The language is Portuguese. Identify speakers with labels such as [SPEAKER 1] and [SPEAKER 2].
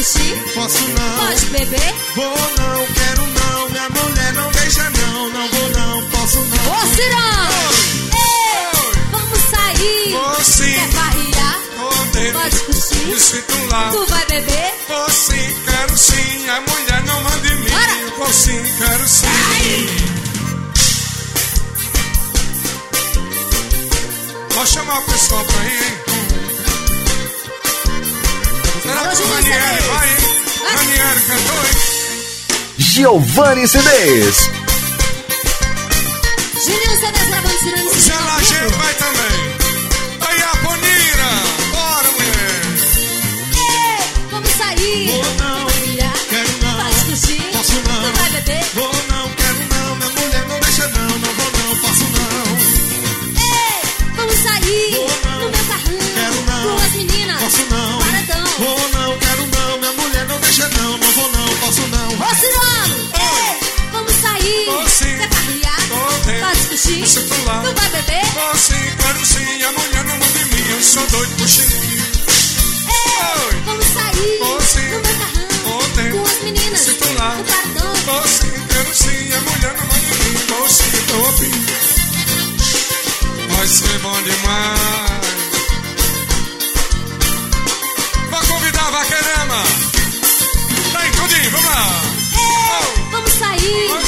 [SPEAKER 1] discutir?
[SPEAKER 2] Posso não.
[SPEAKER 1] Pode beber?
[SPEAKER 2] Vou não, quero não. Minha mulher não deixa não. Não vou não, posso não.
[SPEAKER 1] Ô, Cirão! Vamos sair.
[SPEAKER 2] Vou sim.
[SPEAKER 1] Quer farriar?
[SPEAKER 2] Poder.
[SPEAKER 1] Pode discutir?
[SPEAKER 2] Me sinto lá.
[SPEAKER 1] Tu vai beber?
[SPEAKER 2] Vou sim, quero sim. A mulher não manda em mim.
[SPEAKER 1] Bora.
[SPEAKER 2] Vou sim, quero sim. Vou chamar o pessoal pra ir, hein? Será que o Ranieri vai, hein? Ranieri cantou, hein?
[SPEAKER 3] Giovanni CDs.
[SPEAKER 1] Juninho CDs gravando Cirano e
[SPEAKER 2] Se ela gente vai também. Aí a Bonira. Bora, mulher.
[SPEAKER 1] Vamos sair.
[SPEAKER 2] Vou não, quero não.
[SPEAKER 1] Pode discutir?
[SPEAKER 2] Posso não.
[SPEAKER 1] Tu vai beber?
[SPEAKER 2] Vou não, quero não. Minha mulher não deixa não. Não vou não, posso não.
[SPEAKER 1] Vamos sair.
[SPEAKER 2] Vou não.
[SPEAKER 1] No meu carrão.
[SPEAKER 2] Quero não.
[SPEAKER 1] Com as meninas.
[SPEAKER 2] Posso não.
[SPEAKER 1] Paradão.
[SPEAKER 2] Vou não, quero não. Minha mulher não deixa não. Não vou não, posso não.
[SPEAKER 1] Ô, Cirano! Vamos sair.
[SPEAKER 2] Vou sim.
[SPEAKER 1] Quer farriar? Pode discutir?
[SPEAKER 2] Me sinto lá.
[SPEAKER 1] Tu vai beber?
[SPEAKER 2] Vou sim, quero sim. A mulher não manda em mim. Eu sou doido por xerife.
[SPEAKER 1] Vamos sair.
[SPEAKER 2] Vou sim.
[SPEAKER 1] No meu carrão. Com as meninas.
[SPEAKER 2] Sinto lá.
[SPEAKER 1] No paradão.
[SPEAKER 2] Vou sim, quero sim. A mulher não manda em mim. Vou sim, tô ouvindo. Vai ser bom demais. Vou convidar a Vaquerama. Vem, Tudinho, vamos lá.
[SPEAKER 1] Vamos sair.